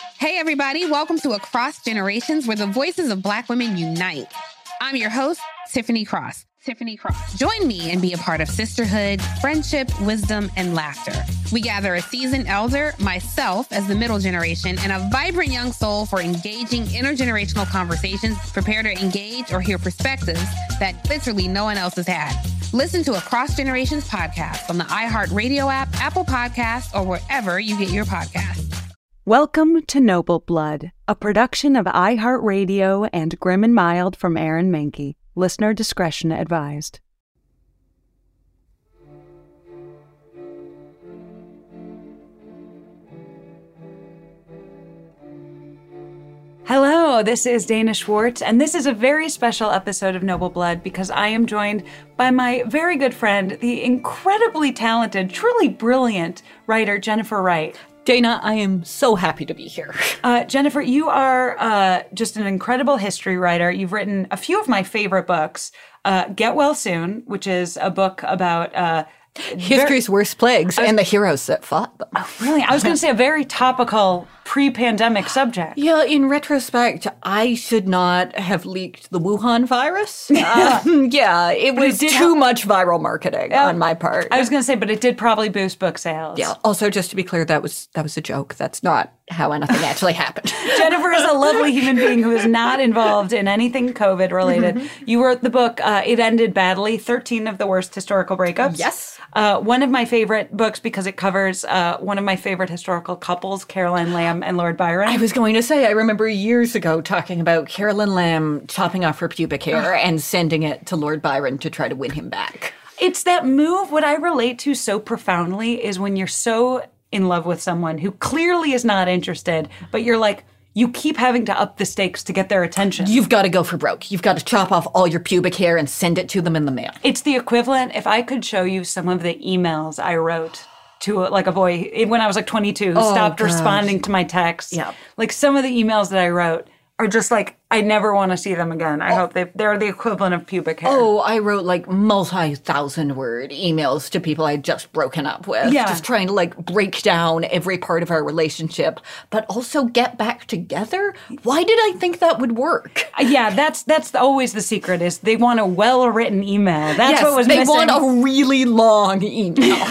Hey, everybody. Welcome to Across Generations, where the voices of Black women unite. I'm your host, Tiffany Cross. Join me and be a part of sisterhood, friendship, wisdom, and laughter. We gather a seasoned elder, myself as the middle generation, and a vibrant young soul for engaging intergenerational conversations. Prepare to engage or hear perspectives that literally no one else has had. Listen to Across Generations podcast on the iHeartRadio app, Apple Podcasts, or wherever you get your podcasts. Welcome to Noble Blood, a production of iHeartRadio and Grim and Mild from Aaron Mahnke. Listener discretion advised. Hello, this is Dana Schwartz, and this is a very special episode of Noble Blood because I am joined by my very good friend, the incredibly talented, truly brilliant writer, Jennifer Wright. Dana, I am so happy to be here. Jennifer, you are just an incredible history writer. You've written a few of my favorite books. Get Well Soon, which is a book about history's worst plagues and the heroes that fought them. Oh, really? I was going to say a very topical pre-pandemic subject. Yeah, in retrospect, I should not have leaked the Wuhan virus. It was too much viral marketing on my part. I was going to say, but it did probably boost book sales. Yeah. Also, just to be clear, that was a joke. That's not how anything actually happened. Jennifer is a lovely human being who is not involved in anything COVID related. You wrote the book, It Ended Badly, 13 of the Worst Historical Breakups. Yes. One of my favorite books because it covers one of my favorite historical couples, Caroline Lamb and Lord Byron. I was going to say, I remember years ago talking about Caroline Lamb chopping off her pubic hair and sending it to Lord Byron to try to win him back. It's that move. What I relate to so profoundly is when you're so in love with someone who clearly is not interested, but you're like, you keep having to up the stakes to get their attention. You've got to go for broke. You've got to chop off all your pubic hair and send it to them in the mail. It's the equivalent. If I could show you some of the emails I wrote to a boy when I was like 22 who stopped responding to my texts. Yeah. Like some of the emails that I wrote are just like, I never want to see them again. I hope they're the equivalent of pubic hair. Oh, I wrote like multi-thousand-word emails to people I'd just broken up with. Yeah. Just trying to like break down every part of our relationship, but also get back together. Why did I think that would work? Yeah, that's always the secret is they want a well-written email. That's what was missing. They want a really long email.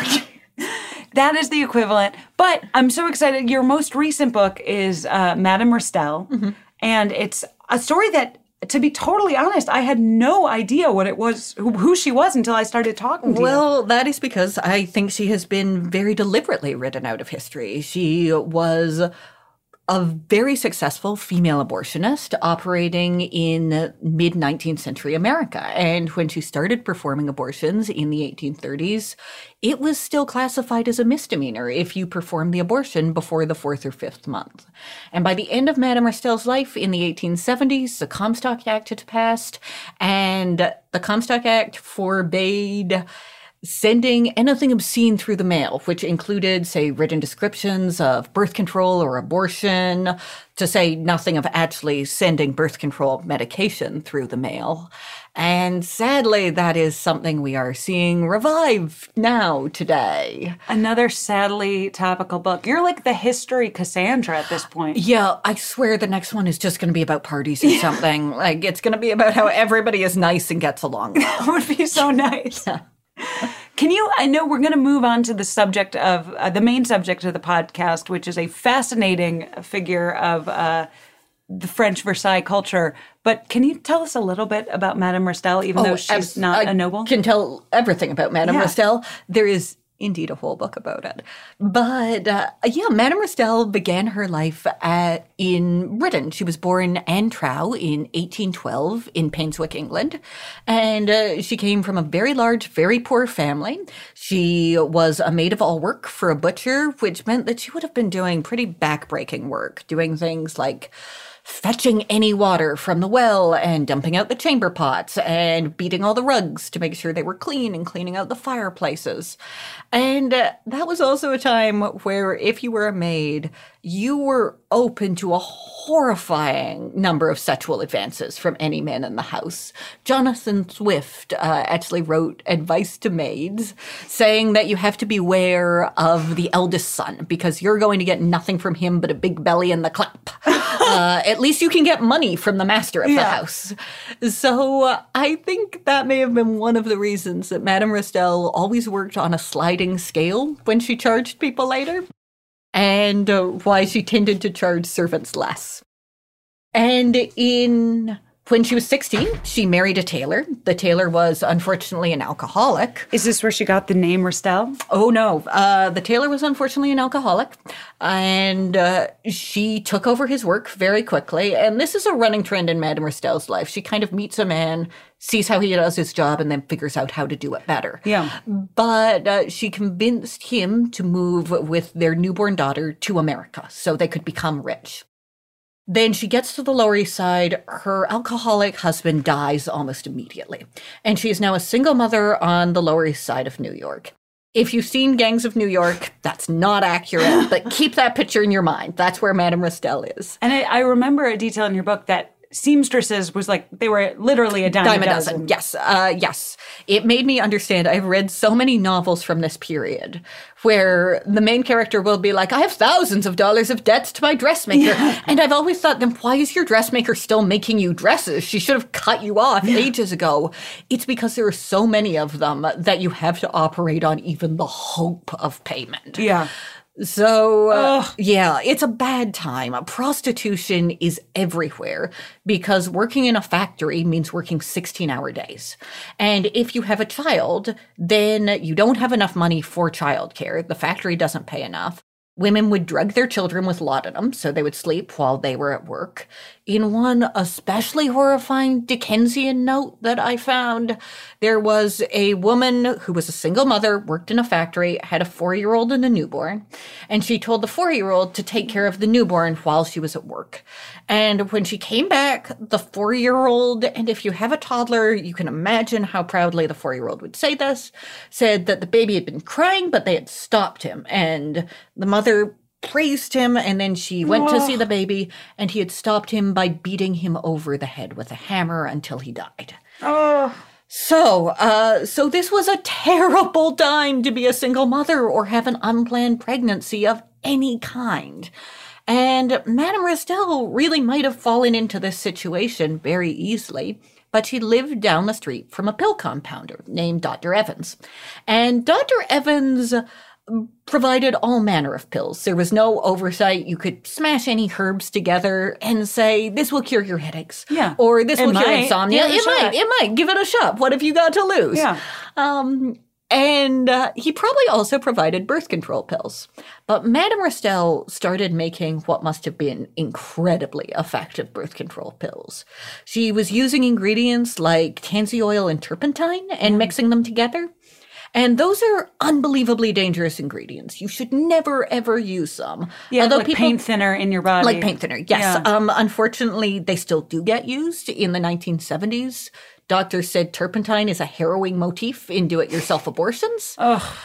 That is the equivalent. But I'm so excited. Your most recent book is Madame Restell. Mm-hmm. And it's a story that, to be totally honest, I had no idea what it was, who she was until I started talking to you. Well, that is because I think she has been very deliberately written out of history. She was a very successful female abortionist operating in mid-19th century America. And when she started performing abortions in the 1830s, it was still classified as a misdemeanor if you performed the abortion before the 4th or 5th month. And by the end of Madame Restell's life in the 1870s, the Comstock Act had passed, and the Comstock Act forbade sending anything obscene through the mail, which included, say, written descriptions of birth control or abortion, to say nothing of actually sending birth control medication through the mail. And sadly, that is something we are seeing revive now today. Another sadly topical book. You're like the history Cassandra at this point. Yeah, I swear the next one is just going to be about parties or something. Like, it's going to be about how everybody is nice and gets along well. That would be so nice. Yeah. I know we're going to move on to the subject of, the main subject of the podcast, which is a fascinating figure of the French Versailles culture. But can you tell us a little bit about Madame Restell, even though she's not a noble? I can tell everything about Madame Restell. There is indeed a whole book about it. But Madame Restell began her life in Britain. She was born Anne Trow in 1812 in Painswick, England. And she came from a very large, very poor family. She was a maid of all work for a butcher, which meant that she would have been doing pretty backbreaking work, doing things like fetching any water from the well and dumping out the chamber pots and beating all the rugs to make sure they were clean and cleaning out the fireplaces. And that was also a time where if you were a maid, you were open to a horrifying number of sexual advances from any man in the house. Jonathan Swift actually wrote advice to maids saying that you have to beware of the eldest son because you're going to get nothing from him but a big belly and the clap. At least you can get money from the master of the house. So I think that may have been one of the reasons that Madame Restell always worked on a sliding scale when she charged people later, and why she tended to charge servants less. And when she was 16, she married a tailor. The tailor was unfortunately an alcoholic. Is this where she got the name Restell? Oh, no. The tailor was unfortunately an alcoholic, and she took over his work very quickly. And this is a running trend in Madame Restell's life. She kind of meets a man, sees how he does his job, and then figures out how to do it better. Yeah. But she convinced him to move with their newborn daughter to America so they could become rich. Then she gets to the Lower East Side. Her alcoholic husband dies almost immediately. And she is now a single mother on the Lower East Side of New York. If you've seen Gangs of New York, that's not accurate, but keep that picture in your mind. That's where Madame Restell is. And I remember a detail in your book that seamstresses was like, they were literally a dime a dozen. Yes, yes. It made me understand. I've read so many novels from this period where the main character will be like, I have thousands of dollars of debts to my dressmaker. Yeah. And I've always thought, then why is your dressmaker still making you dresses? She should have cut you off ages ago. It's because there are so many of them that you have to operate on even the hope of payment. Yeah. So, yeah, it's a bad time. Prostitution is everywhere because working in a factory means working 16-hour days. And if you have a child, then you don't have enough money for childcare. The factory doesn't pay enough. Women would drug their children with laudanum, so they would sleep while they were at work. In one especially horrifying Dickensian note that I found, there was a woman who was a single mother, worked in a factory, had a 4-year-old and a newborn, and she told the 4-year-old to take care of the newborn while she was at work. And when she came back, the 4-year-old, and if you have a toddler, you can imagine how proudly the 4-year-old would say this, said that the baby had been crying, but they had stopped him. And the mother praised him, and then she went to see the baby, and he had stopped him by beating him over the head with a hammer until he died. So this was a terrible time to be a single mother or have an unplanned pregnancy of any kind. And Madame Restell really might have fallen into this situation very easily, but she lived down the street from a pill compounder named Dr. Evans. And Dr. Evans provided all manner of pills. There was no oversight. You could smash any herbs together and say, this will cure your headaches. Yeah. Or this will cure insomnia. It might. Give it a shot. What have you got to lose? Yeah. And he probably also provided birth control pills. But Madame Restell started making what must have been incredibly effective birth control pills. She was using ingredients like tansy oil and turpentine and mixing them together. And those are unbelievably dangerous ingredients. You should never, ever use them. Yeah, although like paint thinner in your body. Like paint thinner, yes. Yeah. Unfortunately, they still do get used. In the 1970s, doctors said turpentine is a harrowing motif in do-it-yourself abortions.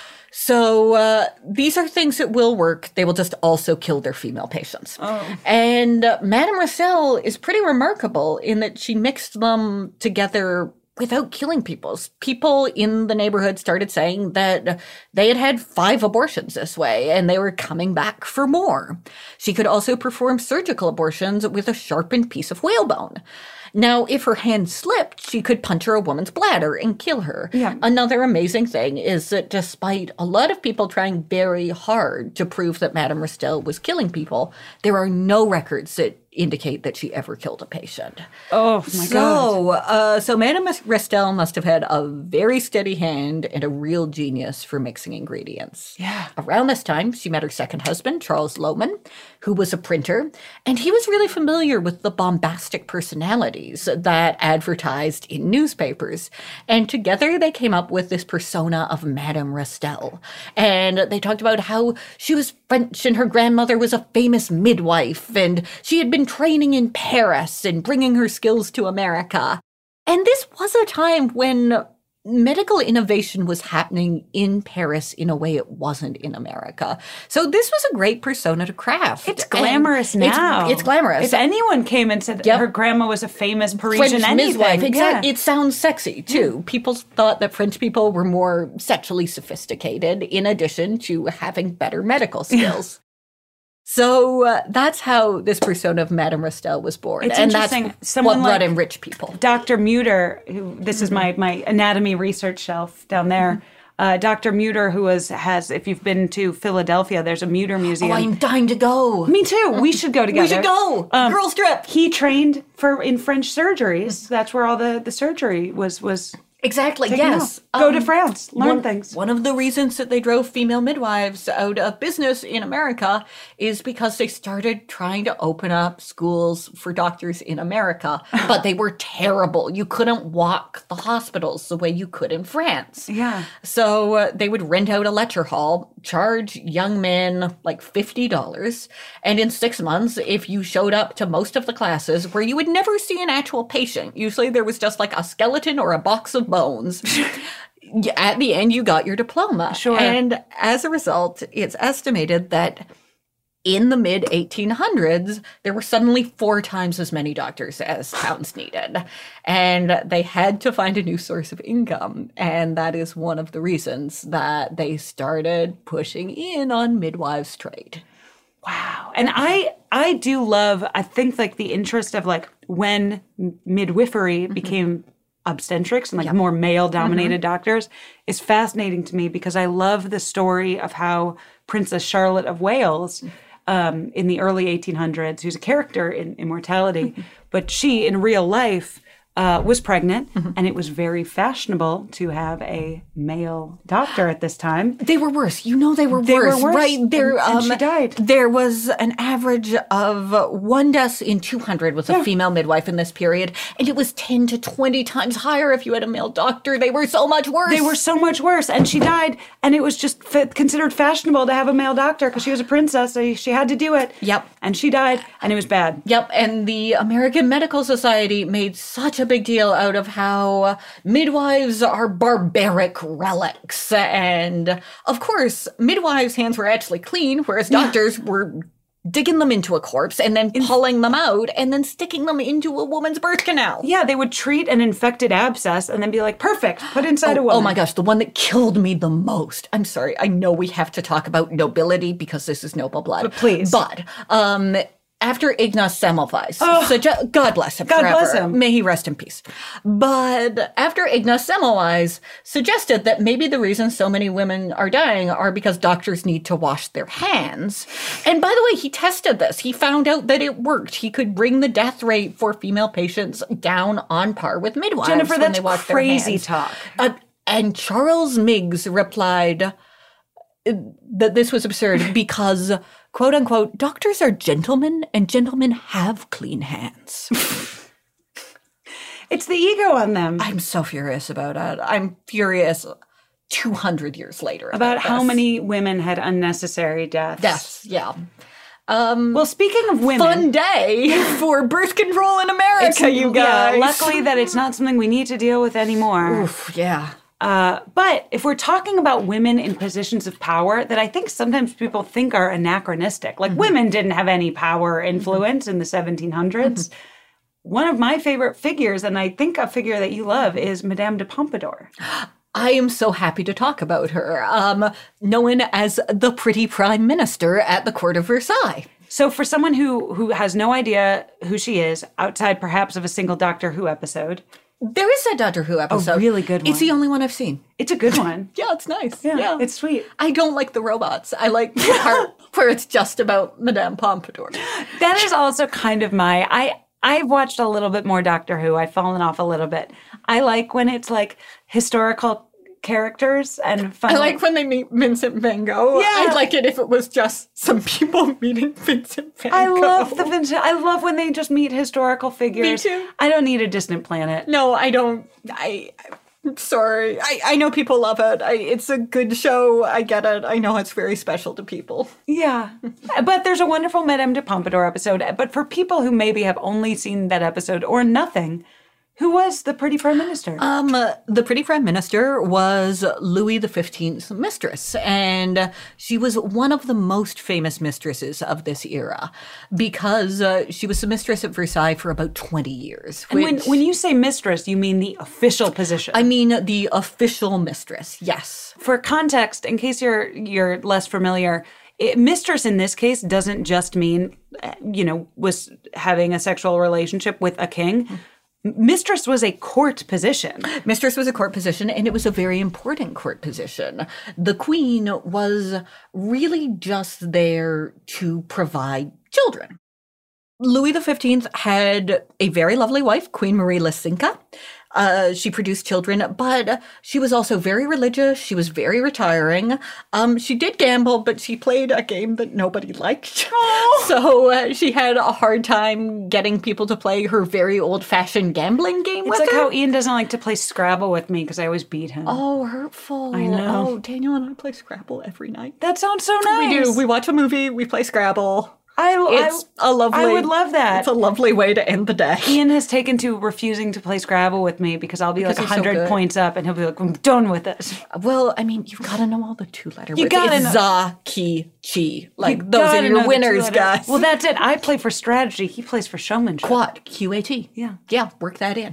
So these are things that will work. They will just also kill their female patients. And Madame Restell is pretty remarkable in that she mixed them together without killing people. People in the neighborhood started saying that they had had 5 abortions this way, and they were coming back for more. She could also perform surgical abortions with a sharpened piece of whalebone. Now, if her hand slipped, she could puncture a woman's bladder and kill her. Yeah. Another amazing thing is that despite a lot of people trying very hard to prove that Madame Restell was killing people, there are no records that indicate that she ever killed a patient. Oh, my God. So Madame Restell must have had a very steady hand and a real genius for mixing ingredients. Yeah. Around this time, she met her second husband, Charles Lohman. who was a printer, and he was really familiar with the bombastic personalities that advertised in newspapers. And together they came up with this persona of Madame Rastel. And they talked about how she was French and her grandmother was a famous midwife, and she had been training in Paris and bringing her skills to America. And this was a time when medical innovation was happening in Paris in a way it wasn't in America. So this was a great persona to craft. It's glamorous now. It's glamorous. If anyone came and said her grandma was a famous Parisian French midwife, exactly. Yeah. It sounds sexy, too. People thought that French people were more sexually sophisticated in addition to having better medical skills. So that's how this persona of Madame Rastel was born. It's and interesting. That's Someone what brought like in rich people. Dr. Muter, who this is my anatomy research shelf down there. Dr. Muter, who has, if you've been to Philadelphia, there's a Muter Museum. Oh, I'm dying to go. Me too. We should go together. We should go. Girls trip. He trained in French surgeries. That's where all the surgery was. Exactly, taken yes. off. Go to France, learn things. One of the reasons that they drove female midwives out of business in America is because they started trying to open up schools for doctors in America, but they were terrible. You couldn't walk the hospitals the way you could in France. Yeah. So they would rent out a lecture hall, charge young men like $50, and in 6 months, if you showed up to most of the classes where you would never see an actual patient, usually there was just like a skeleton or a box of bones. At the end, you got your diploma. Sure. And as a result, it's estimated that in the mid-1800s, there were suddenly 4 times as many doctors as towns needed. And they had to find a new source of income. And that is one of the reasons that they started pushing in on midwives' trade. Wow. And I do love, I think, like the interest of like when midwifery became obstetrics and like more male-dominated doctors is fascinating to me because I love the story of how Princess Charlotte of Wales in the early 1800s, who's a character in Immortality, but she in real life was pregnant, and it was very fashionable to have a male doctor at this time. They were worse. You know they were worse, right? And she died. There was an average of 1 death in 200 with a female midwife in this period, and it was 10 to 20 times higher if you had a male doctor. They were so much worse. They were so much worse, and she died, and it was just considered fashionable to have a male doctor because she was a princess, so she had to do it. Yep. And she died, and it was bad. Yep, and the American Medical Society made such a big deal out of how midwives are barbaric relics. And, of course, midwives' hands were actually clean, whereas doctors were digging them into a corpse and then pulling them out and then sticking them into a woman's birth canal. Yeah, they would treat an infected abscess and then be like, perfect, put inside a woman. Oh my gosh, the one that killed me the most. I'm sorry, I know we have to talk about nobility because this is noble blood. But please. But, after Ignaz Semmelweis, God bless him God forever. bless him. May he rest in peace. But after Ignaz Semmelweis suggested that maybe the reason so many women are dying are because doctors need to wash their hands. And by the way, he tested this. He found out that it worked. He could bring the death rate for female patients down on par with midwives. Jennifer, when that's they wash crazy their hands. talk. And Charles Miggs replied that this was absurd because, quote unquote, doctors are gentlemen and gentlemen have clean hands. It's the ego on them. I'm so furious about it. I'm furious 200 years later. About how this. many women had unnecessary deaths. Deaths, yeah. Well, speaking of women. Fun day for birth control in America, you guys. Yeah, luckily that it's not something we need to deal with anymore. Oof, yeah. But if we're talking about women in positions of power that I think sometimes people think are anachronistic, like women didn't have any power or influence in the 1700s. One of my favorite figures, and I think a figure that you love, is Madame de Pompadour. I am so happy to talk about her, known as the pretty prime minister at the court of Versailles. So for someone who has no idea who she is, outside perhaps of a single Doctor Who episode. There is a Doctor Who episode. A really good one. It's the only one I've seen. It's a good one. Yeah, it's nice. Yeah, it's sweet. I don't like the robots. I like the part where it's just about Madame Pompadour. That is also kind of I've watched a little bit more Doctor Who. I've fallen off a little bit. I like when it's like historical characters and fun. I like when they meet Vincent Van Gogh. Yeah. I'd like it if it was just some people meeting Vincent Van Gogh. I love when they just meet historical figures. Me too. I don't need a distant planet. No, I don't. I'm sorry. I know people love it. It's a good show. I get it. I know it's very special to people. Yeah. But there's a wonderful Madame de Pompadour episode. But for people who maybe have only seen that episode or nothing, who was the Pretty Prime Minister? The Pretty Prime Minister was Louis XV's mistress, and she was one of the most famous mistresses of this era because she was the mistress at Versailles for about 20 years. And when you say mistress, you mean the official position? I mean the official mistress, yes. For context, in case you're less familiar, mistress in this case doesn't just mean, was having a sexual relationship with a king. Mistress was a court position. Mistress was a court position, and it was a very important court position. The queen was really just there to provide children. Louis XV had a very lovely wife, Queen Marie Lecinka. She produced children, but she was also very religious. She was very retiring. She did gamble, but she played a game that nobody liked. Oh. So she had a hard time getting people to play her very old-fashioned gambling game with her. It's like how Ian doesn't like to play Scrabble with me because I always beat him. Oh, hurtful. I know. Oh, Daniel and I play Scrabble every night. That sounds so nice. We do. We watch a movie, we play Scrabble. It's a lovely. I would love that. It's a lovely way to end the day. Ian has taken to refusing to play Scrabble with me because I'll be like 100 points up, and he'll be like, "I'm done with this." Well, I mean, you've got to know all the two-letter words. You got to know. Za, ki, chi. Like those are your winners, guys. Well, that's it. I play for strategy. He plays for showmanship. Quad, QAT. Yeah, work that in.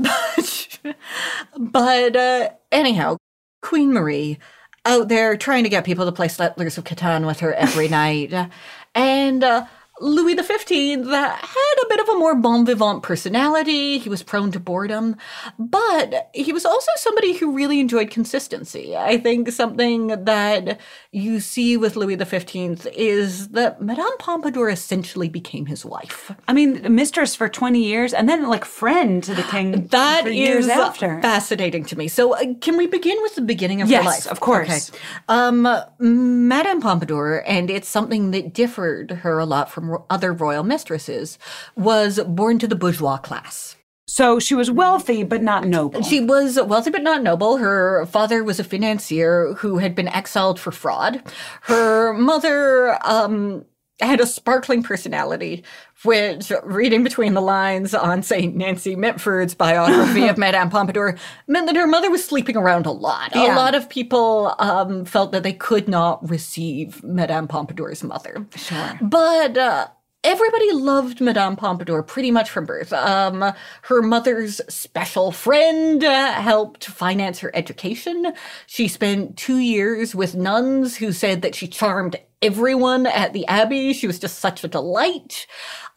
But anyhow, Queen Marie out there trying to get people to play Settlers of Catan with her every night. And Louis XV had a bit of a more bon vivant personality. He was prone to boredom, but he was also somebody who really enjoyed consistency. I think something that you see with Louis XV is that Madame Pompadour essentially became his wife. I mean, mistress for 20 years and then like friend to the king that for is years after. Fascinating to me. So can we begin with the beginning of her life? Yes, of course. Okay. Madame Pompadour, and it's something that differed her a lot from other royal mistresses, was born to the bourgeois class. So she was wealthy, but not noble. She was wealthy, but not noble. Her father was a financier who had been exiled for fraud. Her mother had a sparkling personality, which, reading between the lines on, say, Nancy Mitford's biography of Madame Pompadour, meant that her mother was sleeping around a lot. Yeah. A lot of people felt that they could not receive Madame Pompadour's mother. Sure. But everybody loved Madame Pompadour pretty much from birth. Her mother's special friend helped finance her education. She spent 2 years with nuns who said that she charmed everyone at the Abbey. She was just such a delight.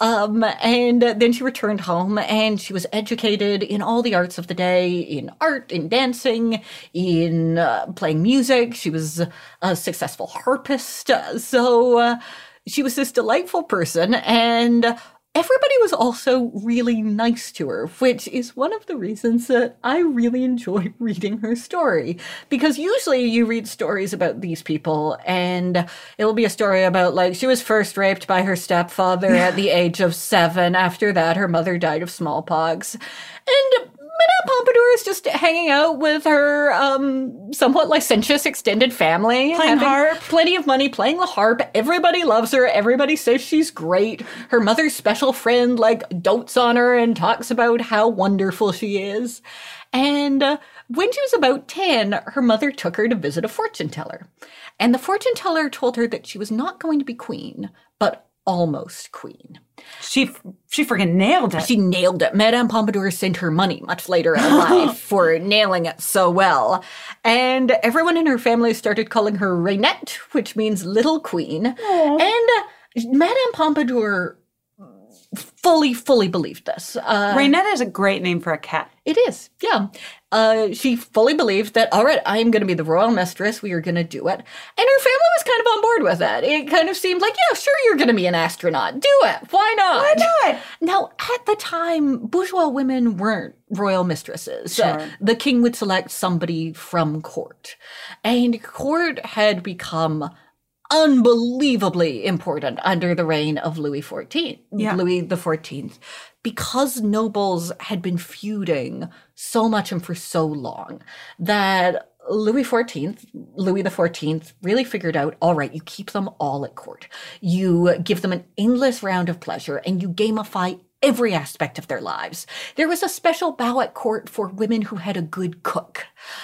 And then she returned home and she was educated in all the arts of the day, in art, in dancing, in playing music. She was a successful harpist. So she was this delightful person, and everybody was also really nice to her, which is one of the reasons that I really enjoy reading her story. Because usually you read stories about these people, and it will be a story about, like, she was first raped by her stepfather at the age of 7. After that, her mother died of smallpox. And Madame Pompadour is just hanging out with her somewhat licentious extended family. Playing harp. Plenty of money, playing the harp. Everybody loves her. Everybody says she's great. Her mother's special friend, like, dotes on her and talks about how wonderful she is. And when she was about 10, her mother took her to visit a fortune teller. And the fortune teller told her that she was not going to be queen, but almost queen. She freaking nailed it. She nailed it. Madame Pompadour sent her money much later in life for nailing it so well. And everyone in her family started calling her Rainette, which means little queen. Aww. And Madame Pompadour fully believed this. Raynette is a great name for a cat. It is, yeah. She fully believed that, all right, I am going to be the royal mistress. We are going to do it. And her family was kind of on board with it. It kind of seemed like, yeah, sure, you're going to be an astronaut. Do it. Why not? Why not? Now, at the time, bourgeois women weren't royal mistresses. Sure. The king would select somebody from court. And court had become unbelievably important under the reign of Louis XIV. Yeah. Louis XIV. Because nobles had been feuding so much and for so long that Louis XIV really figured out, all right, you keep them all at court. You give them an endless round of pleasure and you gamify every aspect of their lives. There was a special bow at court for women who had a good cook.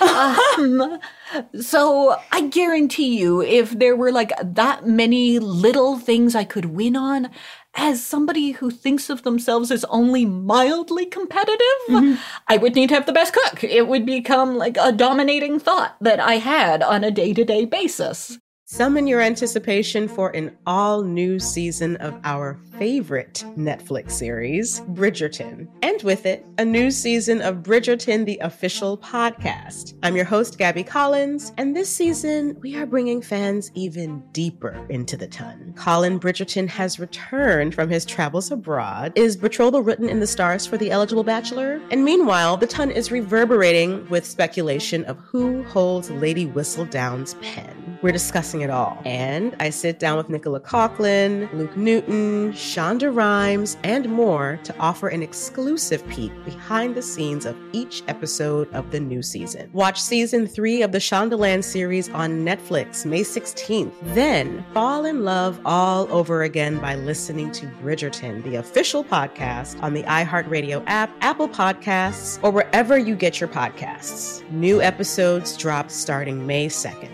So I guarantee you, if there were like that many little things I could win on, as somebody who thinks of themselves as only mildly competitive, I would need to have the best cook. It would become like a dominating thought that I had on a day-to-day basis. Summon your anticipation for an all-new season of our favorite Netflix series, Bridgerton. And with it, a new season of Bridgerton, the official podcast. I'm your host, Gabby Collins, and this season, we are bringing fans even deeper into the ton. Colin Bridgerton has returned from his travels abroad. Is betrothal written in the stars for the eligible bachelor? And meanwhile, the ton is reverberating with speculation of who holds Lady Whistledown's pen. We're discussing it all. And I sit down with Nicola Coughlan, Luke Newton, Shonda Rhimes, and more to offer an exclusive peek behind the scenes of each episode of the new season. Watch season 3 of the Shondaland series on Netflix May 16th. Then fall in love all over again by listening to Bridgerton, the official podcast on the iHeartRadio app, Apple Podcasts, or wherever you get your podcasts. New episodes drop starting May 2nd.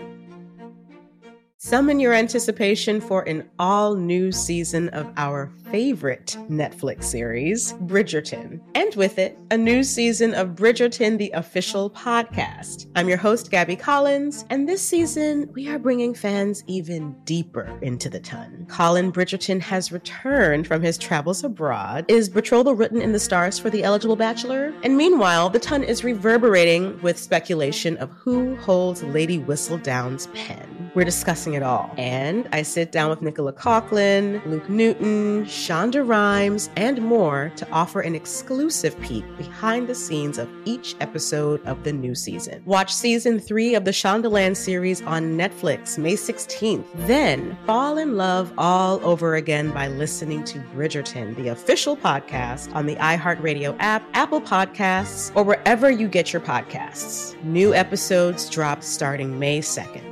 Summon your anticipation for an all-new season of our favorite Netflix series, Bridgerton. And with it, a new season of Bridgerton, the official podcast. I'm your host, Gabby Collins, and this season, we are bringing fans even deeper into the ton. Colin Bridgerton has returned from his travels abroad. Is betrothal written in the stars for the eligible bachelor? And meanwhile, the ton is reverberating with speculation of who holds Lady Whistledown's pen. We're discussing it all. And I sit down with Nicola Coughlan, Luke Newton, Shonda Rhimes, and more to offer an exclusive peek behind the scenes of each episode of the new season. Watch season 3 of the Shondaland series on Netflix May 16th. Then fall in love all over again by listening to Bridgerton, the official podcast on the iHeartRadio app, Apple Podcasts, or wherever you get your podcasts. New episodes drop starting May 2nd.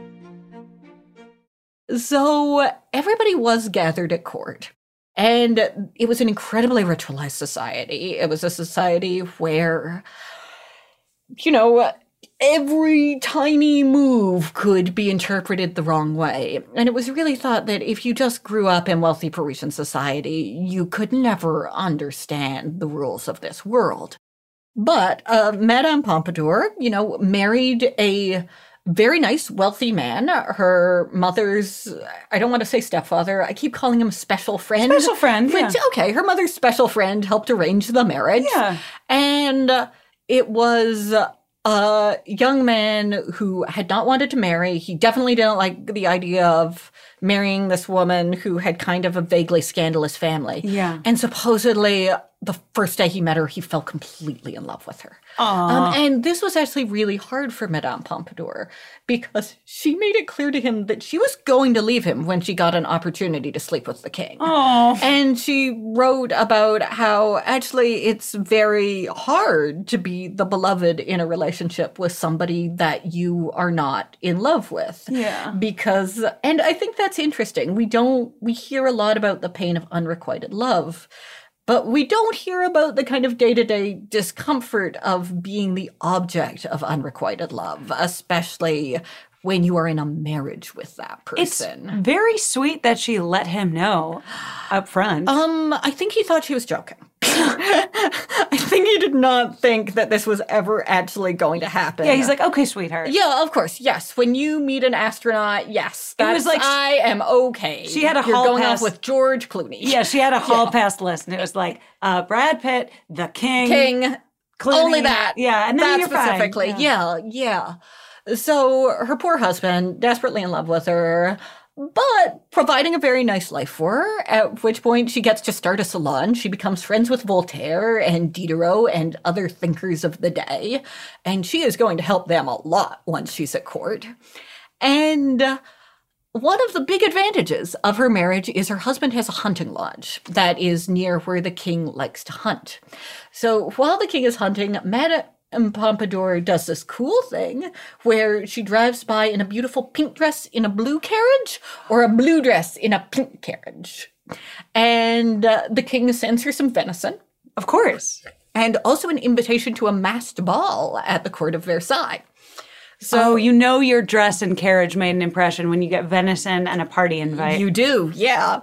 So everybody was gathered at court. And it was an incredibly ritualized society. It was a society where, you know, every tiny move could be interpreted the wrong way. And it was really thought that if you just grew up in wealthy Parisian society, you could never understand the rules of this world. But Madame Pompadour, you know, married a very nice, wealthy man. Her mother's, I don't want to say stepfather, I keep calling him special friend. Special friend, yeah. Okay, her mother's special friend helped arrange the marriage. Yeah. And it was a young man who had not wanted to marry. He definitely didn't like the idea of marrying this woman who had kind of a vaguely scandalous family. Yeah. And supposedly the first day he met her, he fell completely in love with her. And this was actually really hard for Madame Pompadour because she made it clear to him that she was going to leave him when she got an opportunity to sleep with the king. And she wrote about how actually it's very hard to be the beloved in a relationship with somebody that you are not in love with. Yeah. Because, and I think that's interesting. We hear a lot about the pain of unrequited love, but we don't hear about the kind of day-to-day discomfort of being the object of unrequited love, especially when you are in a marriage with that person. It's very sweet that she let him know up front. I think he thought she was joking. I think he did not think that this was ever actually going to happen. Yeah, he's like, okay, sweetheart. Yeah, of course, yes. When you meet an astronaut, yes. It was like I am okay. She had a You're hall going pass off with George Clooney. Yeah, she had a hall pass list, and it was like Brad Pitt, the King, Clooney. Only that. Yeah, and then that you're specifically. fine. Yeah. So her poor husband, desperately in love with her, but providing a very nice life for her, at which point she gets to start a salon. She becomes friends with Voltaire and Diderot and other thinkers of the day, and she is going to help them a lot once she's at court. And one of the big advantages of her marriage is her husband has a hunting lodge that is near where the king likes to hunt. So while the king is hunting, Madame Pompadour does this cool thing where she drives by in a beautiful pink dress in a blue carriage or a blue dress in a pink carriage. And the king sends her some venison. Of course. And also an invitation to a masked ball at the court of Versailles. So you know your dress and carriage made an impression when you get venison and a party invite. You do, yeah.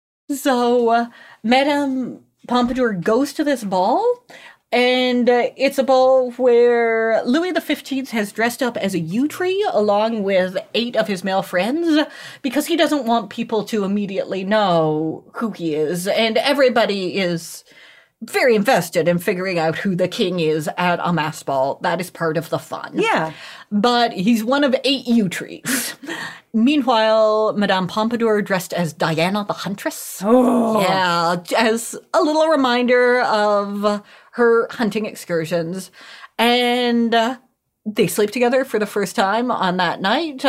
So Madame Pompadour goes to this ball, and it's a ball where Louis XV has dressed up as a yew tree along with 8 of his male friends because he doesn't want people to immediately know who he is. And everybody is very invested in figuring out who the king is at a masked ball. That is part of the fun. Yeah. But he's one of 8 yew trees. Meanwhile, Madame Pompadour dressed as Diana the Huntress. Oh. Yeah, as a little reminder of her hunting excursions. And they sleep together for the first time on that night.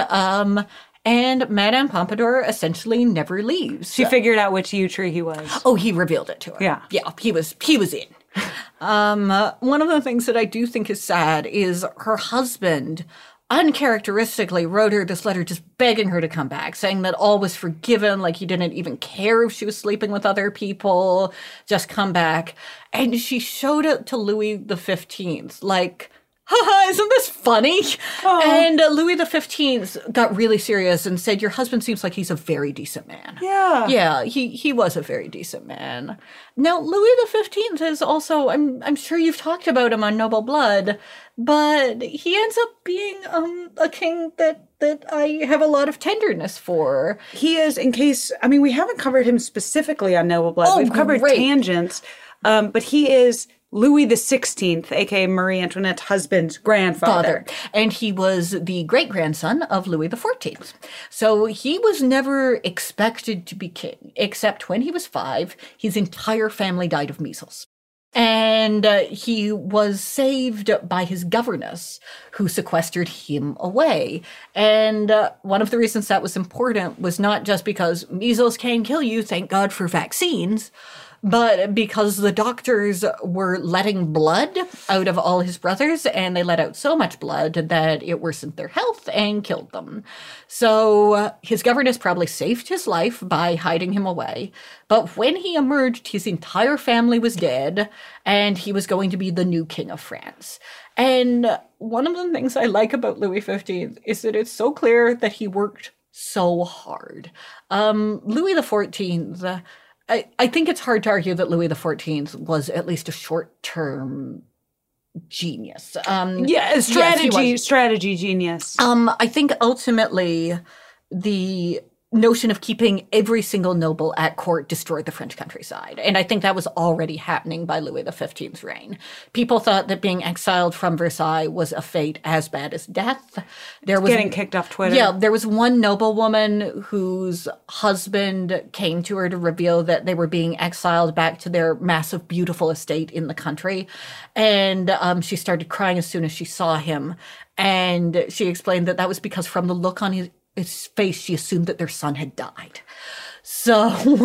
And Madame Pompadour essentially never leaves. She figured out which yew tree he was. Oh, he revealed it to her. Yeah. Yeah, he was in. One of the things that I do think is sad is her husband uncharacteristically wrote her this letter just begging her to come back, saying that all was forgiven, like he didn't even care if she was sleeping with other people, just come back. And she showed it to Louis XV, like, haha, isn't this funny? Oh. And Louis XV got really serious and said, your husband seems like he's a very decent man. Yeah. Yeah, he was a very decent man. Now, Louis XV is also, I'm sure you've talked about him on Noble Blood, but he ends up being a king that I have a lot of tenderness for. He is, we haven't covered him specifically on Noble Blood. We've covered tangents, but he is Louis XVI, a.k.a. Marie Antoinette's husband's grandfather. And he was the great-grandson of Louis XIV. So he was never expected to be king, except when he was 5, his entire family died of measles. And he was saved by his governess, who sequestered him away. And one of the reasons that was important was not just because measles can kill you, thank God for vaccines, but because the doctors were letting blood out of all his brothers, and they let out so much blood that it worsened their health and killed them. So his governess probably saved his life by hiding him away. But when he emerged, his entire family was dead, and he was going to be the new king of France. And one of the things I like about Louis XV is that it's so clear that he worked so hard. Louis XIV... I think it's hard to argue that Louis XIV was at least a short-term genius. Strategy genius. I think ultimately the notion of keeping every single noble at court destroyed the French countryside. And I think that was already happening by Louis XV's reign. People thought that being exiled from Versailles was a fate as bad as death. There was getting kicked off Twitter. Yeah, there was one noblewoman whose husband came to her to reveal that they were being exiled back to their massive, beautiful estate in the country. And she started crying as soon as she saw him. And she explained that was because from the look on his face, she assumed that their son had died. So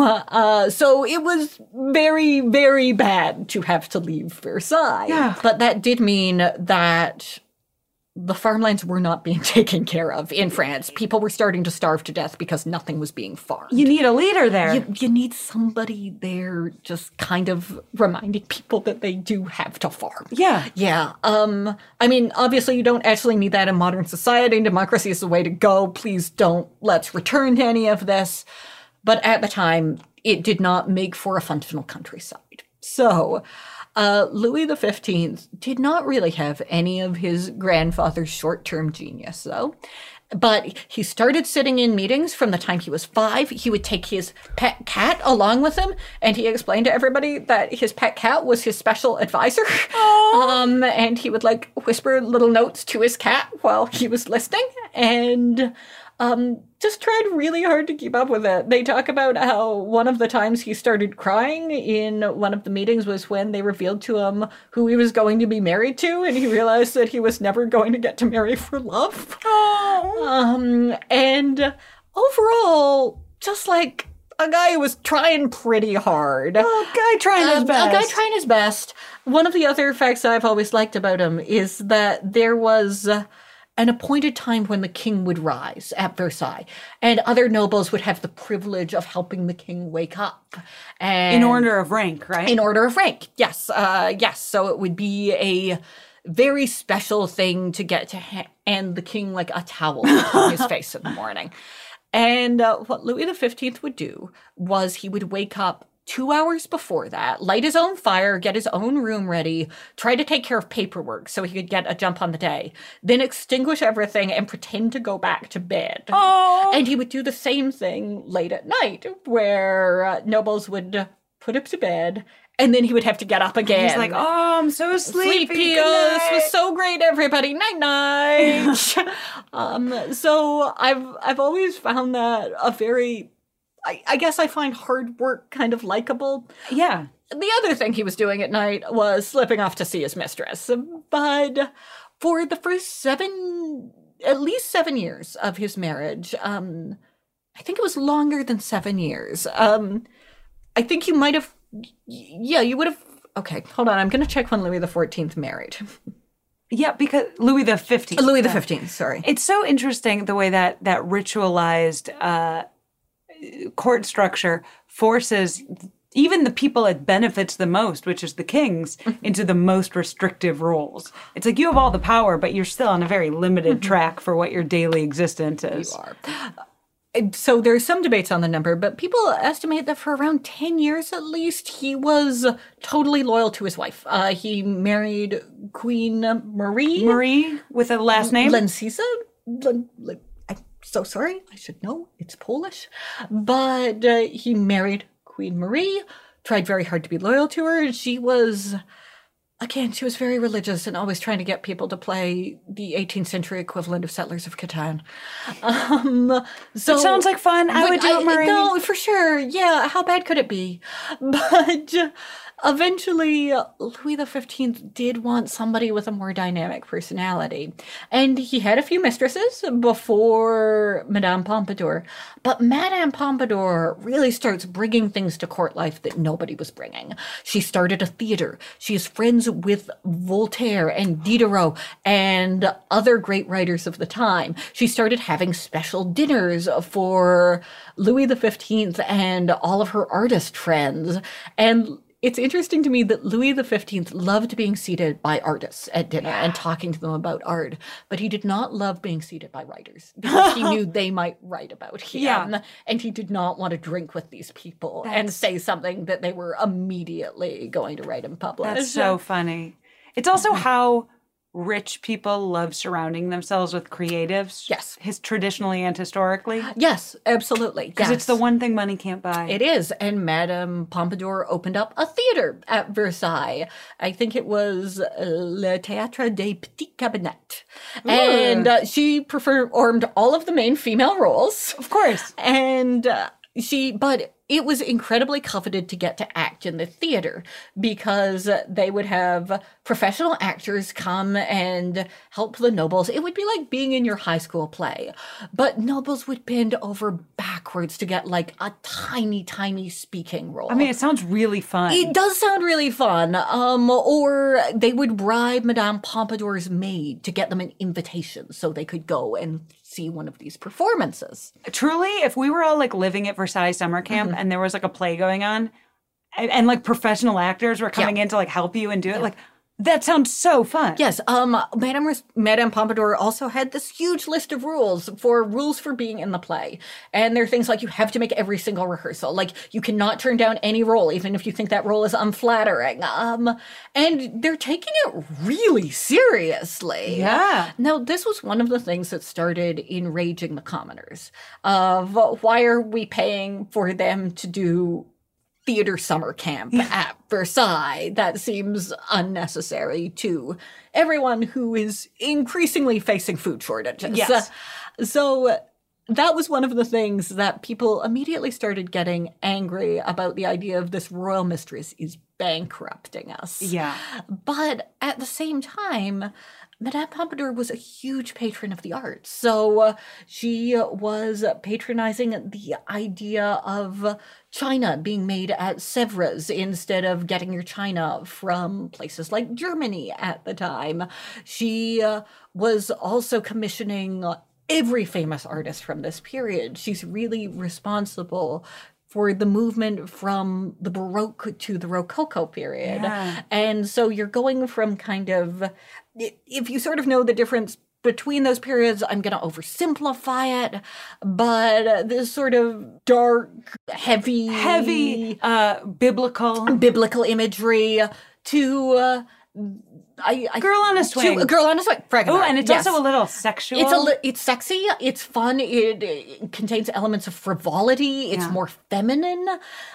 it was very, very bad to have to leave Versailles. Yeah. But that did mean that the farmlands were not being taken care of in France. People were starting to starve to death because nothing was being farmed. You need a leader there. You need somebody there just kind of reminding people that they do have to farm. Yeah. Yeah. Obviously you don't actually need that in modern society. Democracy is the way to go. Please don't let's return to any of this. But at the time, it did not make for a functional countryside. So, Louis XV did not really have any of his grandfather's short-term genius, though. But he started sitting in meetings from the time he was 5. He would take his pet cat along with him, and he explained to everybody that his pet cat was his special advisor. And he would like whisper little notes to his cat while he was listening, and just tried really hard to keep up with it. They talk about how one of the times he started crying in one of the meetings was when they revealed to him who he was going to be married to, and he realized that he was never going to get to marry for love. And overall, just like a guy who was trying pretty hard. Oh, guy trying his best. A guy trying his best. One of the other facts I've always liked about him is that there was an appointed time when the king would rise at Versailles, and other nobles would have the privilege of helping the king wake up. And in order of rank, right? In order of rank, yes. Yes, so it would be a very special thing to get to hand the king like a towel on his face in the morning. And what Louis XV would do was he would wake up 2 hours before that, light his own fire, get his own room ready, try to take care of paperwork so he could get a jump on the day, then extinguish everything and pretend to go back to bed. Oh. And he would do the same thing late at night, where nobles would put him to bed, and then he would have to get up again. He's like, oh, I'm so sleepy. This was so great, everybody. Night-night. So I've always found that a very... I guess I find hard work kind of likable. Yeah. The other thing he was doing at night was slipping off to see his mistress. But for the first at least 7 years of his marriage, I think it was longer than 7 years. I think you might have, you would have, okay, hold on. I'm going to check when Louis XIV married. Yeah, because Louis XV. Louis XV, sorry. It's so interesting the way that ritualized court structure forces even the people it benefits the most, which is the kings, into the most restrictive roles. It's like you have all the power, but you're still on a very limited track for what your daily existence is. You are. So there's some debates on the number, but people estimate that for around 10 years at least, he was totally loyal to his wife. He married Queen Marie. Marie with a last name? Lencisa. I'm so sorry. I should know. It's Polish. But he married Queen Marie, tried very hard to be loyal to her. She was very religious and always trying to get people to play the 18th century equivalent of Settlers of Catan. So it sounds like fun. I would do it, Marie. No, for sure. Yeah, how bad could it be? But eventually, Louis XV did want somebody with a more dynamic personality. And he had a few mistresses before Madame Pompadour. But Madame Pompadour really starts bringing things to court life that nobody was bringing. She started a theater. She is friends with Voltaire and Diderot and other great writers of the time. She started having special dinners for Louis XV and all of her artist friends. And it's interesting to me that Louis XV loved being seated by artists at dinner and talking to them about art, but he did not love being seated by writers because he knew they might write about him, and he did not want to drink with these people and say something that they were immediately going to write and publish. That's so funny. It's also how rich people love surrounding themselves with creatives. Yes. Traditionally and historically. Yes, absolutely. Because it's the one thing money can't buy. It is. And Madame Pompadour opened up a theater at Versailles. I think it was Le Théâtre des Petits Cabinets. Ooh. And she performed all of the main female roles. Of course. And but it was incredibly coveted to get to act in the theater because they would have professional actors come and help the nobles. It would be like being in your high school play, but nobles would bend over backwards to get like a tiny, tiny speaking role. I mean, it sounds really fun. It does sound really fun. Or they would bribe Madame Pompadour's maid to get them an invitation so they could go and see one of these performances. Truly, if we were all like living at Versailles summer camp and there was like a play going on and like professional actors were coming in to like help you and do it, like That sounds so fun. Yes, Madame Pompadour also had this huge list of rules for being in the play. And there are things like you have to make every single rehearsal. Like, you cannot turn down any role, even if you think that role is unflattering. And they're taking it really seriously. Yeah. Now, this was one of the things that started enraging the commoners. Of why are we paying for them to do theater summer camp at Versailles? That seems unnecessary to everyone who is increasingly facing food shortages. Yes. So that was one of the things that people immediately started getting angry about. The idea of this royal mistress is bankrupting us. Yeah. But at the same time, Madame Pompadour was a huge patron of the arts. So she was patronizing the idea of china being made at Sèvres instead of getting your china from places like Germany at the time. She was also commissioning every famous artist from this period. She's really responsible for the movement from the Baroque to the Rococo period. Yeah. And so you're going from kind of, if you sort of know the difference between those periods, I'm going to oversimplify it, but this sort of dark, heavy, biblical imagery to Girl on a Swing. Girl on a Swing. Oh, and it's also a little sexual. It's sexy. It's fun. It contains elements of frivolity. It's more feminine.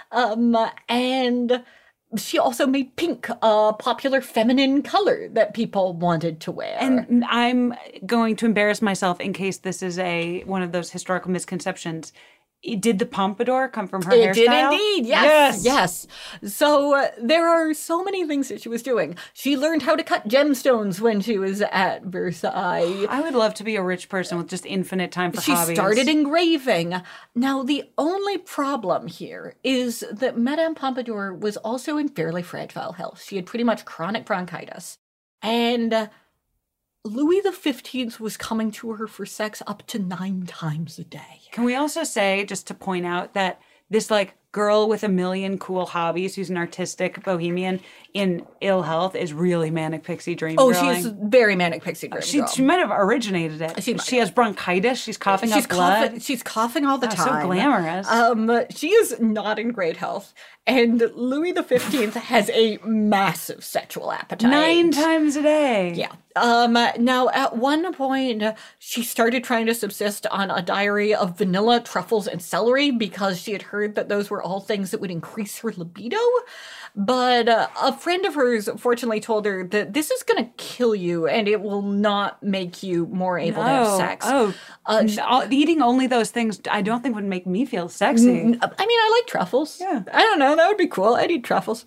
And she also made pink a popular feminine color that people wanted to wear. And I'm going to embarrass myself in case this is one of those historical misconceptions. Did the pompadour come from her hairstyle? It did indeed, yes. So there are so many things that she was doing. She learned how to cut gemstones when she was at Versailles. I would love to be a rich person with just infinite time for hobbies. She started engraving. Now, the only problem here is that Madame Pompadour was also in fairly fragile health. She had pretty much chronic bronchitis. And Louis XV was coming to her for sex up to 9 times a day. Can we also say, just to point out, that this girl with a million cool hobbies who's an artistic bohemian in ill health is really manic pixie dream girling? Oh, she's very manic pixie dream girl. She might have originated it. She has bronchitis. She's coughing up blood. She's coughing all the time. So glamorous. She is not in great health. And Louis XV has a massive sexual appetite. 9 times a day. Yeah. Now, at one point, she started trying to subsist on a diary of vanilla, truffles, and celery because she had heard that those were all things that would increase her libido. But a friend of hers fortunately told her that this is going to kill you and it will not make you more able to have sex. Eating only those things I don't think would make me feel sexy. I mean, I like truffles. Yeah. I don't know. That would be cool. I'd eat truffles.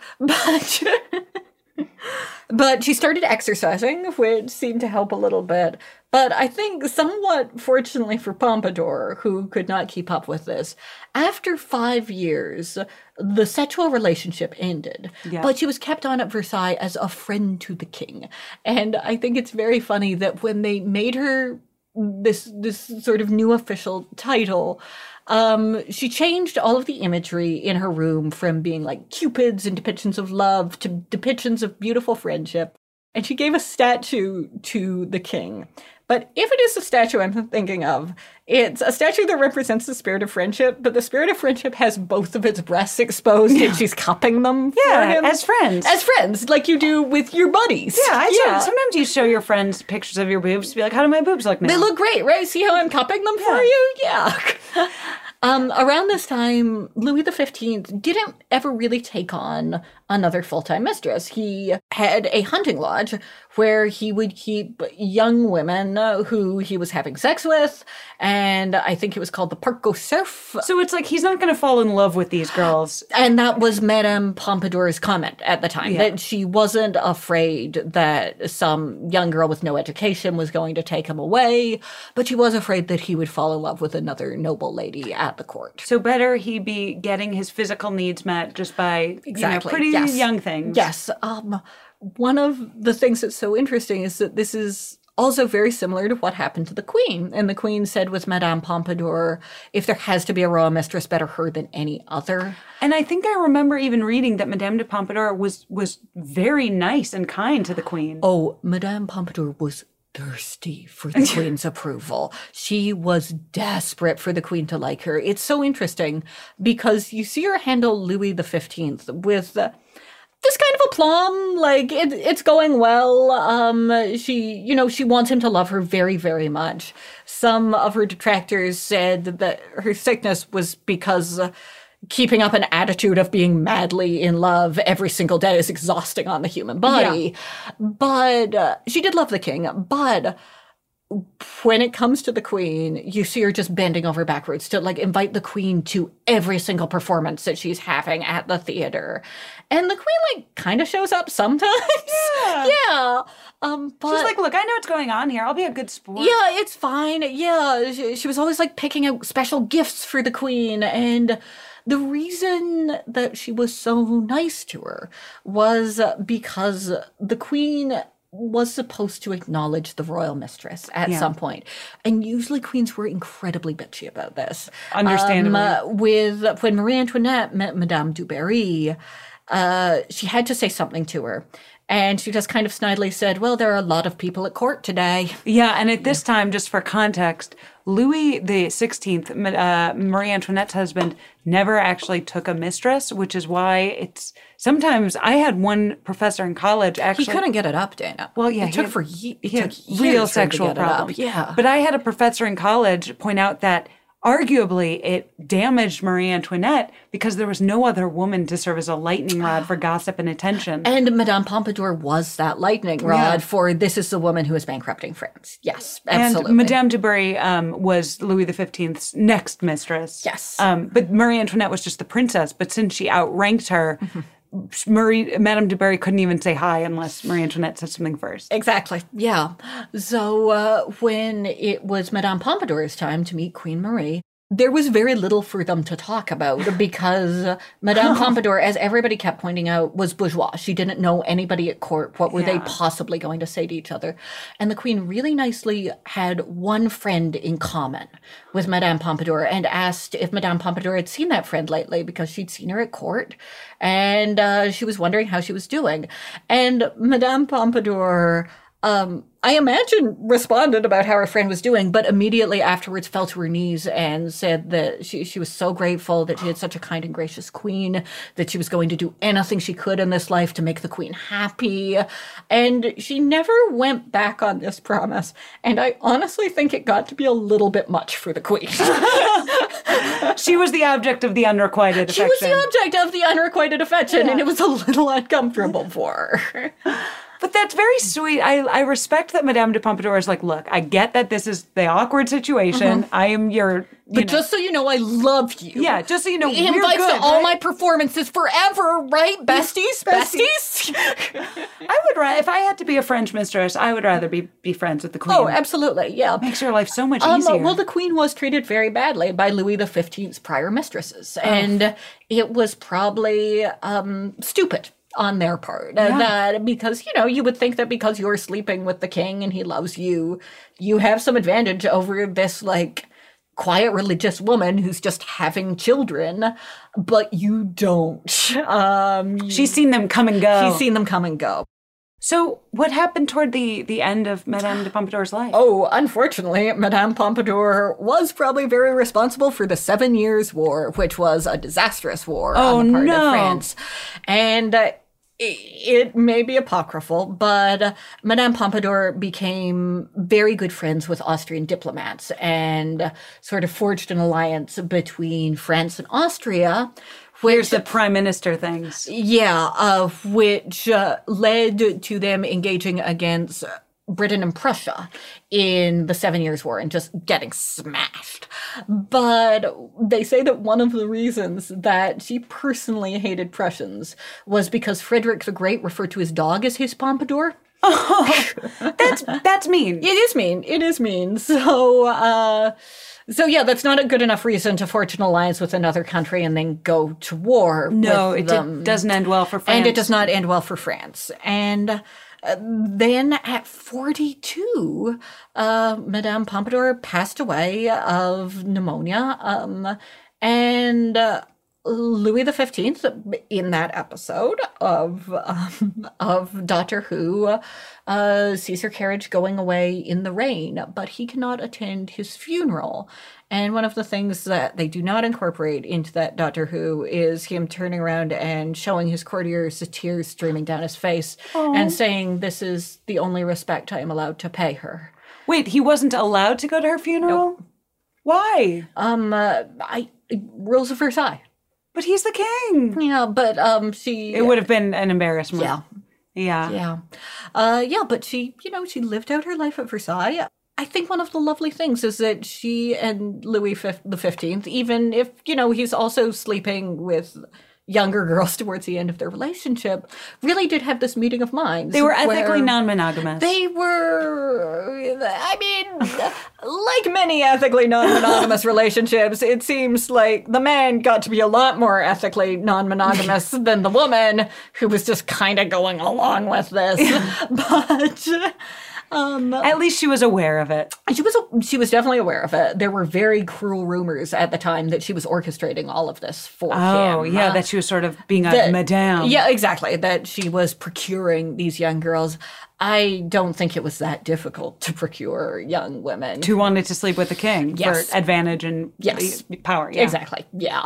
But she started exercising, which seemed to help a little bit. But I think somewhat fortunately for Pompadour, who could not keep up with this, after 5 years, the sexual relationship ended. Yeah. But she was kept on at Versailles as a friend to the king. And I think it's very funny that when they made her this sort of new official title, she changed all of the imagery in her room from being like cupids and depictions of love to depictions of beautiful friendship. And she gave a statue to the king. But if it is the statue I'm thinking of, it's a statue that represents the spirit of friendship, but the spirit of friendship has both of its breasts exposed and she's cupping them for him. As friends. As friends, like you do with your buddies. Yeah, sometimes you show your friends pictures of your boobs to be like, how do my boobs look now? They look great, right? See how I'm cupping them for you? Yeah. Around this time, Louis XV didn't ever really take on another full-time mistress. He had a hunting lodge where he would keep young women who he was having sex with, and I think it was called the Parc aux Cerfs. So it's like he's not going to fall in love with these girls. And that was Madame Pompadour's comment at the time, that she wasn't afraid that some young girl with no education was going to take him away, but she was afraid that he would fall in love with another noble lady at the court. So better he be getting his physical needs met just by pretty young things. Yes. One of the things that's so interesting is that this is also very similar to what happened to the Queen. And the Queen said with Madame Pompadour, if there has to be a royal mistress, better her than any other. And I think I remember even reading that Madame de Pompadour was very nice and kind to the Queen. Oh, Madame Pompadour was thirsty for the Queen's approval. She was desperate for the Queen to like her. It's so interesting because you see her handle Louis XV with this kind of aplomb, like it's going well. She wants him to love her very, very much. Some of her detractors said that her sickness was because keeping up an attitude of being madly in love every single day is exhausting on the human body. Yeah. But she did love the king. But when it comes to the Queen, you see her just bending over backwards to like invite the Queen to every single performance that she's having at the theater. And the Queen like kind of shows up sometimes. Yeah. But she's like, look, I know what's going on here. I'll be a good sport. Yeah, it's fine. Yeah. She was always like picking out special gifts for the Queen. And the reason that she was so nice to her was because the Queen was supposed to acknowledge the royal mistress at some point. And usually queens were incredibly bitchy about this. Understandably. When Marie Antoinette met Madame du Barry, she had to say something to her. And she just kind of snidely said, well, there are a lot of people at court today. Yeah, and at this time, just for context, Louis XVI, Marie Antoinette's husband, never actually took a mistress, which is why it's sometimes I had one professor in college actually. He couldn't get it up, Dana. Well, yeah. It took years real sexual problems. Yeah. But I had a professor in college point out that arguably it damaged Marie Antoinette because there was no other woman to serve as a lightning rod for gossip and attention. And Madame Pompadour was that lightning rod for this is the woman who is bankrupting France. Yes, absolutely. And Madame du Barry was Louis XV's next mistress. Yes. But Marie Antoinette was just the princess. But since she outranked her, Madame du Barry couldn't even say hi unless Marie Antoinette said something first. Exactly. Yeah. So when it was Madame Pompadour's time to meet Queen Marie, there was very little for them to talk about because Madame Pompadour, as everybody kept pointing out, was bourgeois. She didn't know anybody at court. What were they possibly going to say to each other? And the Queen really nicely had one friend in common with Madame Pompadour and asked if Madame Pompadour had seen that friend lately because she'd seen her at court and she was wondering how she was doing. And Madame Pompadour, I imagine, responded about how her friend was doing, but immediately afterwards fell to her knees and said that she was so grateful that she had such a kind and gracious queen, that she was going to do anything she could in this life to make the Queen happy. And she never went back on this promise. And I honestly think it got to be a little bit much for the Queen. She was the object of the unrequited affection. She was the object of the unrequited affection, and it was a little uncomfortable for her. But that's very sweet. I respect that Madame de Pompadour is like, look, I get that this is the awkward situation. I am your... But just so you know, I love you. Yeah, just so you know, he we're invites good, to all my performances forever, right? Besties? Besties? I would rather, if I had to be a French mistress, I would rather be friends with the Queen. Oh, absolutely, yeah. Makes your life so much easier. Well, the Queen was treated very badly by Louis XV's prior mistresses. And it was probably stupid on their part. That because, you would think that because you're sleeping with the king and he loves you, you have some advantage over this, quiet religious woman who's just having children, but you don't. She's seen them come and go. She's seen them come and go. So what happened toward the end of Madame de Pompadour's life? Oh, unfortunately, Madame Pompadour was probably very responsible for the 7 Years' War, which was a disastrous war on the part of France. And it may be apocryphal, but Madame Pompadour became very good friends with Austrian diplomats and sort of forged an alliance between France and Austria. Here's the prime minister things. Yeah, which led to them engaging against Britain and Prussia in the 7 Years' War and just getting smashed. But they say that one of the reasons that she personally hated Prussians was because Frederick the Great referred to his dog as his Pompadour. Oh, that's mean. It is mean. It is mean. So yeah, that's not a good enough reason to forge an alliance with another country and then go to war with them. No, it doesn't end well for France. And it does not end well for France. And Then at 42, Madame Pompadour passed away of pneumonia. And Louis XV, in that episode of Doctor Who, sees her carriage going away in the rain, but he cannot attend his funeral. And one of the things that they do not incorporate into that Doctor Who is him turning around and showing his courtiers the tears streaming down his face and saying, "This is the only respect I am allowed to pay her." Wait, he wasn't allowed to go to her funeral? Nope. Why? Rules of Versailles. But he's the king. Yeah, but she... It would have been an embarrassment. Yeah. But she lived out her life at Versailles. I think one of the lovely things is that she and Louis XV, even if, he's also sleeping with younger girls towards the end of their relationship, really did have this meeting of minds. They were ethically non-monogamous. They were, like many ethically non-monogamous relationships, it seems like the man got to be a lot more ethically non-monogamous than the woman, who was just kind of going along with this. But... at least she was aware of it. She was definitely aware of it. There were very cruel rumors at the time that she was orchestrating all of this for him. Oh, yeah, that she was sort of being a madame. Yeah, exactly. That she was procuring these young girls. I don't think it was that difficult to procure young women who wanted to sleep with the king for advantage and power. Yeah. Exactly. Yeah.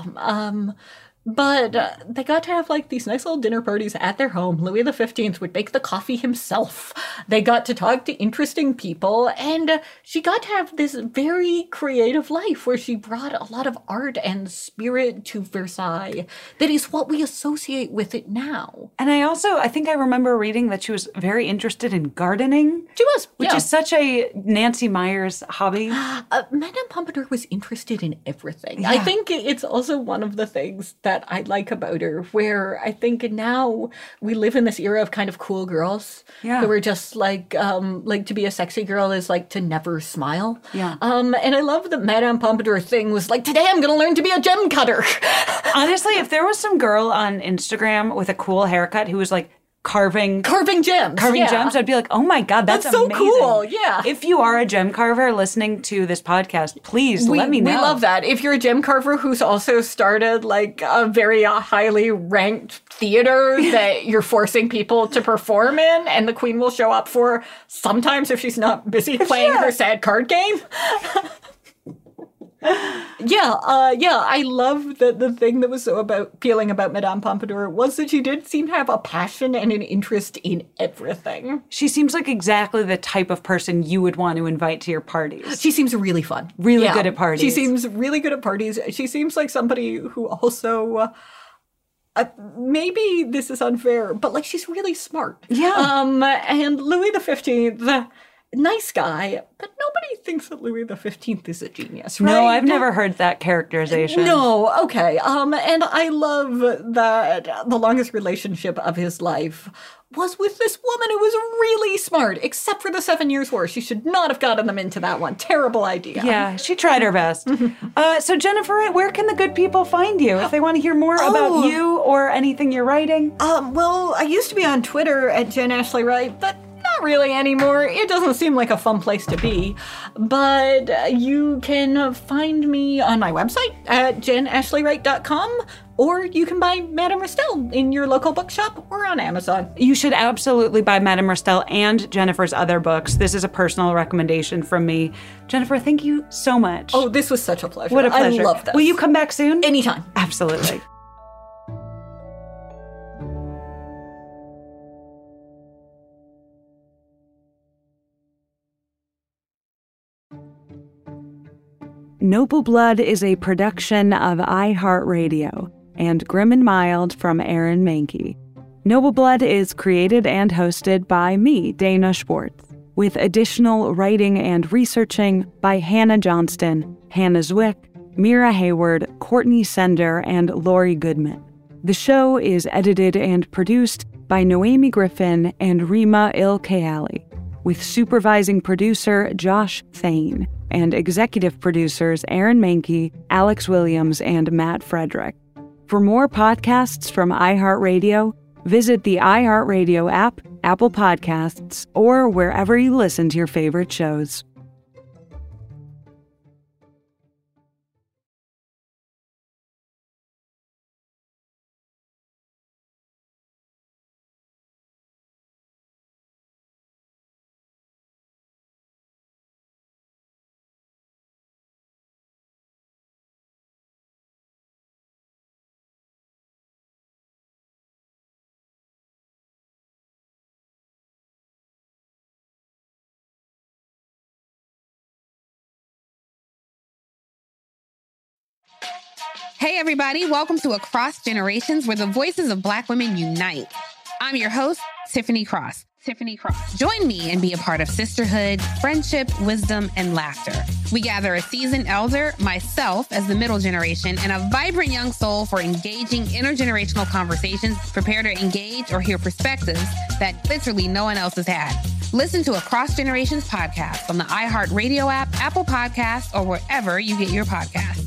But they got to have, these nice little dinner parties at their home. Louis XV would make the coffee himself. They got to talk to interesting people. And she got to have this very creative life where she brought a lot of art and spirit to Versailles. That is what we associate with it now. And I think I remember reading that she was very interested in gardening. She was, which is such a Nancy Meyers hobby. Madame Pompadour was interested in everything. Yeah. I think it's also one of the things that I like about her, where I think now we live in this era of kind of cool girls who are just like to be a sexy girl is like to never smile. Yeah. And I love that Madame Pompadour thing was like, today I'm going to learn to be a gem cutter. Honestly, if there was some girl on Instagram with a cool haircut who was like carving gems, I'd be like, oh my God, that's so amazing. Cool. Yeah. If you are a gem carver listening to this podcast, please let me know. We love that. If you're a gem carver who's also started a very highly ranked theater that you're forcing people to perform in, and the queen will show up for sometimes if she's not busy playing her sad card game. I love that the thing that was so appealing about Madame Pompadour was that she did seem to have a passion and an interest in everything. She seems like exactly the type of person you would want to invite to your parties. She seems really fun. Really good at parties. She seems really good at parties. She seems like somebody who also... maybe this is unfair, but she's really smart. Yeah. And Louis XV... nice guy, but nobody thinks that Louis XV is a genius, right? No, I've never heard that characterization. No, okay. And I love that the longest relationship of his life was with this woman who was really smart, except for the 7 Years' War. She should not have gotten them into that one. Terrible idea. Yeah, she tried her best. So Jennifer, where can the good people find you if they want to hear more about you or anything you're writing? Well, I used to be on Twitter at Jen Ashley Wright, but not really anymore. It doesn't seem like a fun place to be. But you can find me on my website at jenashleyWright.com, or you can buy Madame Restell in your local bookshop or on Amazon. You should absolutely buy Madame Restell and Jennifer's other books. This is a personal recommendation from me. Jennifer, thank you so much. Oh, this was such a pleasure. What a pleasure. I love this. Will you come back soon? Anytime. Absolutely. Noble Blood is a production of iHeartRadio and Grim and Mild from Aaron Mahnke. Noble Blood is created and hosted by me, Dana Schwartz, with additional writing and researching by Hannah Johnston, Hannah Zwick, Mira Hayward, Courtney Sender, and Lori Goodman. The show is edited and produced by Noemi Griffin and Rima Il-Kayali, with supervising producer Josh Thane and executive producers Aaron Mahnke, Alex Williams, and Matt Frederick. For more podcasts from iHeartRadio, visit the iHeartRadio app, Apple Podcasts, or wherever you listen to your favorite shows. Hey, everybody. Welcome to Across Generations, where the voices of Black women unite. I'm your host, Tiffany Cross. Join me and be a part of sisterhood, friendship, wisdom, and laughter. We gather a seasoned elder, myself as the middle generation, and a vibrant young soul for engaging intergenerational conversations, prepare to engage or hear perspectives that literally no one else has had. Listen to Across Generations podcast on the iHeartRadio app, Apple Podcasts, or wherever you get your podcasts.